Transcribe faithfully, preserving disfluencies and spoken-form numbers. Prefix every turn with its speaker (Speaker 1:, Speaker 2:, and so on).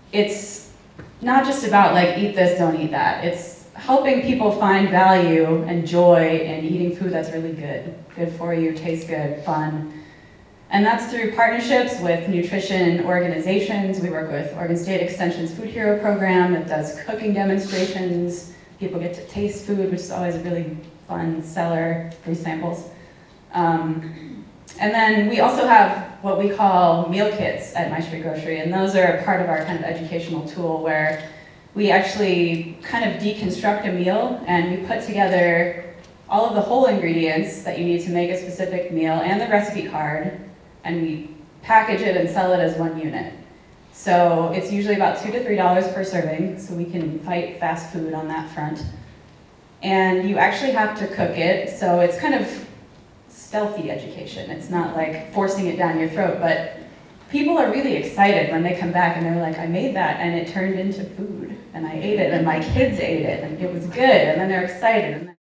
Speaker 1: it's not just about like eat this, don't eat that. It's helping people find value and joy in eating food that's really good, good for you, tastes good, fun. And that's through partnerships with nutrition organizations. We work with Oregon State Extension's Food Hero program that does cooking demonstrations. People get to taste food, which is always a really fun seller, free samples. Um, and then we also have what we call meal kits at My Street Grocery, and those are part of our kind of educational tool where we actually kind of deconstruct a meal and we put together all of the whole ingredients that you need to make a specific meal and the recipe card, and we package it and sell it as one unit. So it's usually about two to three dollars per serving, so we can fight fast food on that front. And you actually have to cook it, so it's kind of stealthy education. It's not like forcing it down your throat, but people are really excited when they come back and they're like, I made that and it turned into food, and I ate it, and my kids ate it, and it was good, and then they're excited. And